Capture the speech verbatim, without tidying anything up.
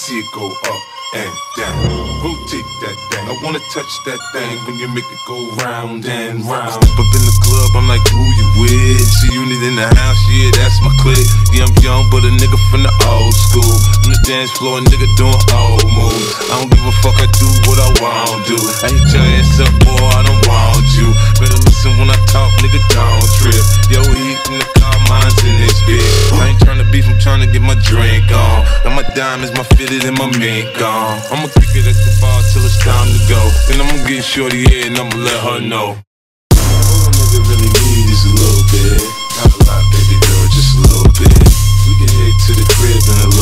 see it go up and down. Rotate that thing, I wanna touch that thing when you make it go round and round. Step up in the club, I'm like, who you with? See unit in the house, yeah, that's my clique. Yeah, I'm young, but a nigga from the old school. On the dance floor, a nigga doing old moves. I don't give a fuck, I do what I want to do. I hit your ass up, boy, I don't want you. Better listen when I talk, nigga, don't trip. Yo, heat in the car, mine's in this bitch. I ain't tryna beef, I'm tryna get my drink on. Now my diamonds, my fitted, and my mink on. I'ma kick it at the bar till it's time to go. Then I'ma get shorty here and I'ma let her know. All a nigga really need is a little bit. Not a lot, baby girl, just a little bit. We can head to the crib in a little